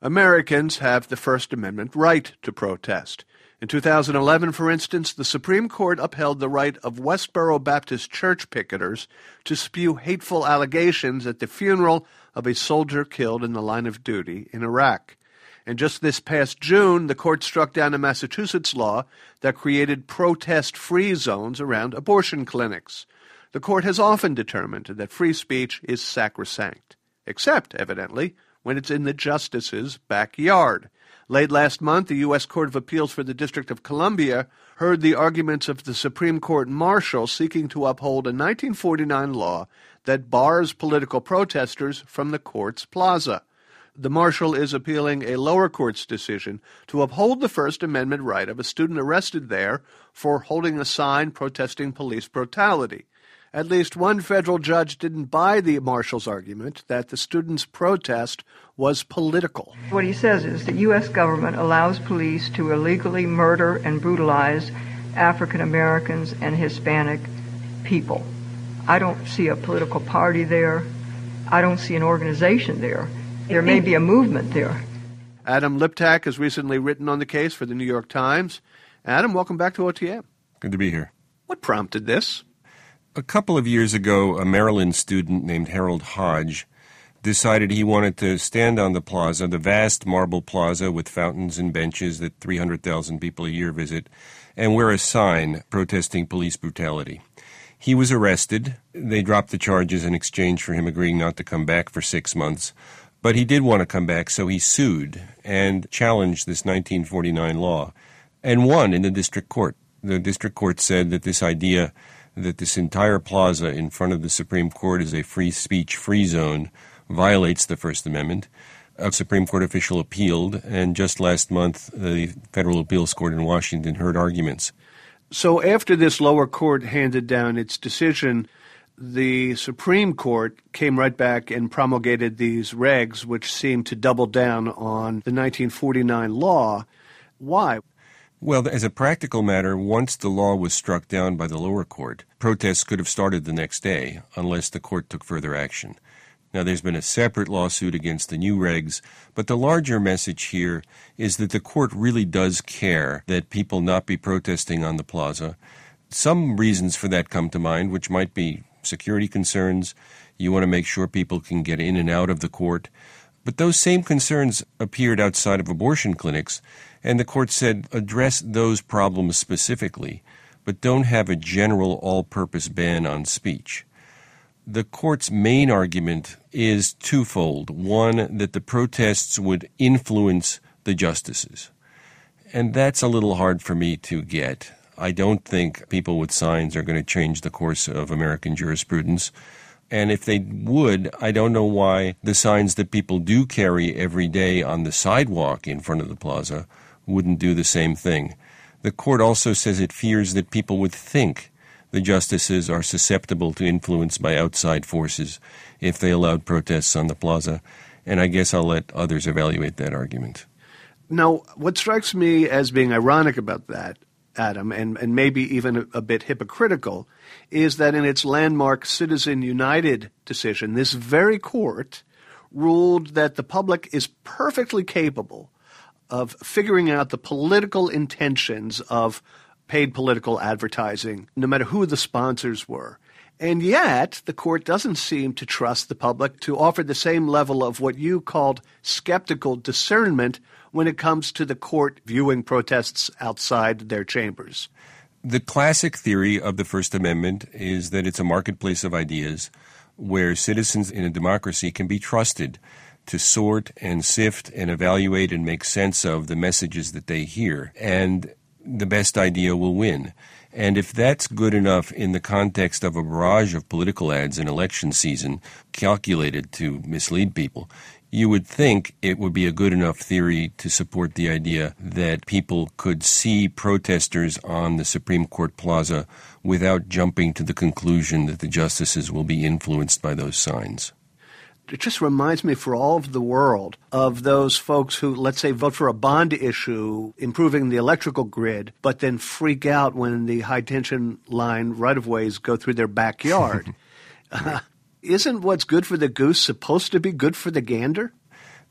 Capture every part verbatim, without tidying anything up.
Americans have the First Amendment right to protest. In two thousand eleven, for instance, the Supreme Court upheld the right of Westboro Baptist Church picketers to spew hateful allegations at the funeral of a soldier killed in the line of duty in Iraq. And just this past June, the court struck down a Massachusetts law that created protest-free zones around abortion clinics. The court has often determined that free speech is sacrosanct, except, evidently, when it's in the justice's backyard. Late last month, the U S Court of Appeals for the District of Columbia heard the arguments of the Supreme Court marshal seeking to uphold a nineteen forty-nine law that bars political protesters from the court's plaza. The marshal is appealing a lower court's decision to uphold the First Amendment right of a student arrested there for holding a sign protesting police brutality. At least one federal judge didn't buy the marshal's argument that the student's protest was political. What he says is the U S government allows police to illegally murder and brutalize African Americans and Hispanic people. I don't see a political party there. I don't see an organization there. There may be a movement there. Adam Liptak has recently written on the case for the New York Times. Adam, welcome back to O T M. Good to be here. What prompted this? A couple of years ago, a Maryland student named Harold Hodge decided he wanted to stand on the plaza, the vast marble plaza with fountains and benches that three hundred thousand people a year visit, and wear a sign protesting police brutality. He was arrested. They dropped the charges in exchange for him agreeing not to come back for six months. But he did want to come back, so he sued and challenged this nineteen forty-nine law and won in the district court. The district court said that this idea that this entire plaza in front of the Supreme Court is a free speech free zone violates the First Amendment. A Supreme Court official appealed, and just last month the Federal Appeals Court in Washington heard arguments. So after this lower court handed down its decision, the Supreme Court came right back and promulgated these regs which seemed to double down on the nineteen forty-nine law. Why? Well, as a practical matter, once the law was struck down by the lower court, protests could have started the next day unless the court took further action. Now, there's been a separate lawsuit against the new regs, but the larger message here is that the court really does care that people not be protesting on the plaza. Some reasons for that come to mind, which might be security concerns. You want to make sure people can get in and out of the court. But those same concerns appeared outside of abortion clinics, and the court said address those problems specifically, but don't have a general all-purpose ban on speech. The court's main argument is twofold. One, that the protests would influence the justices. And that's a little hard for me to get. I don't think people with signs are going to change the course of American jurisprudence. And if they would, I don't know why the signs that people do carry every day on the sidewalk in front of the plaza wouldn't do the same thing. The court also says it fears that people would think the justices are susceptible to influence by outside forces if they allowed protests on the plaza. And I guess I'll let others evaluate that argument. Now, what strikes me as being ironic about that, Adam, and, and maybe even a, a bit hypocritical, is that in its landmark Citizen United decision, this very court ruled that the public is perfectly capable of figuring out the political intentions of paid political advertising, no matter who the sponsors were. And yet, the court doesn't seem to trust the public to offer the same level of what you called skeptical discernment when it comes to the court viewing protests outside their chambers. The classic theory of the First Amendment is that it's a marketplace of ideas where citizens in a democracy can be trusted to sort and sift and evaluate and make sense of the messages that they hear. And the best idea will win. And if that's good enough in the context of a barrage of political ads in election season calculated to mislead people, you would think it would be a good enough theory to support the idea that people could see protesters on the Supreme Court plaza without jumping to the conclusion that the justices will be influenced by those signs. It just reminds me for all of the world of those folks who, let's say, vote for a bond issue improving the electrical grid, but then freak out when the high-tension line right-of-ways go through their backyard. uh, isn't what's good for the goose supposed to be good for the gander?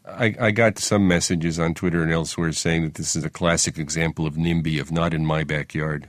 I, I got some messages on Twitter and elsewhere saying that this is a classic example of NIMBY, of not in my backyard.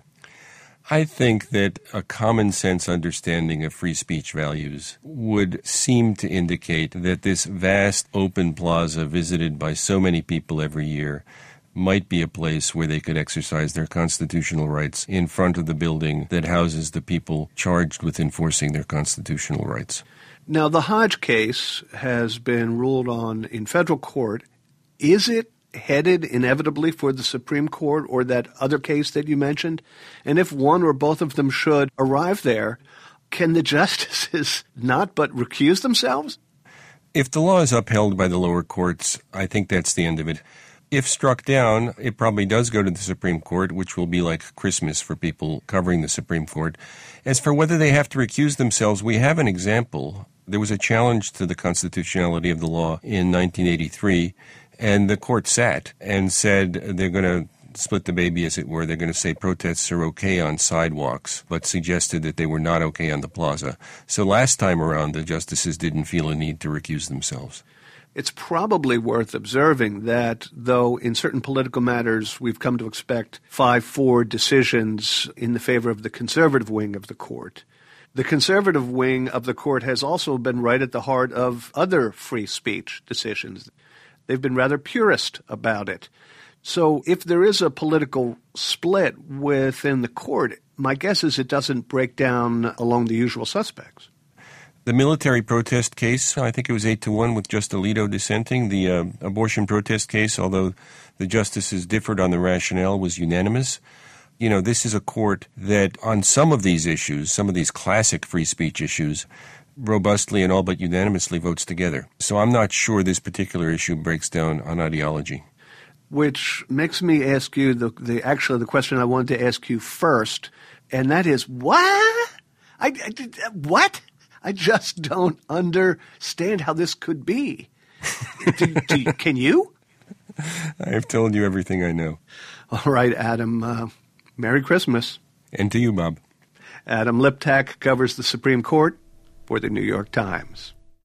I think that a common sense understanding of free speech values would seem to indicate that this vast open plaza visited by so many people every year might be a place where they could exercise their constitutional rights in front of the building that houses the people charged with enforcing their constitutional rights. Now, the Hodge case has been ruled on in federal court. Is it headed inevitably for the Supreme Court or that other case that you mentioned? And if one or both of them should arrive there, can the justices not but recuse themselves? If the law is upheld by the lower courts, I think that's the end of it. If struck down, it probably does go to the Supreme Court, which will be like Christmas for people covering the Supreme Court. As for whether they have to recuse themselves, we have an example. There was a challenge to the constitutionality of the law in nineteen eighty-three, and the court sat and said they're going to split the baby, as it were. They're going to say protests are okay on sidewalks, but suggested that they were not okay on the plaza. So last time around, the justices didn't feel a need to recuse themselves. It's probably worth observing that, though in certain political matters we've come to expect five four decisions in the favor of the conservative wing of the court, the conservative wing of the court has also been right at the heart of other free speech decisions. They've been rather purist about it. So if there is a political split within the court, my guess is it doesn't break down along the usual suspects. The military protest case, I think it was eight to one with just Alito dissenting. The uh, abortion protest case, although the justices differed on the rationale, was unanimous. You know, this is a court that on some of these issues, some of these classic free speech issues, robustly and all but unanimously votes together. So I'm not sure this particular issue breaks down on ideology. Which makes me ask you the, the actually the question I wanted to ask you first, and that is, what? I, I, what? I just don't understand how this could be. do, do, can you? I have told you everything I know. All right, Adam. Uh, Merry Christmas. And to you, Bob. Adam Liptak covers the Supreme Court for the New York Times.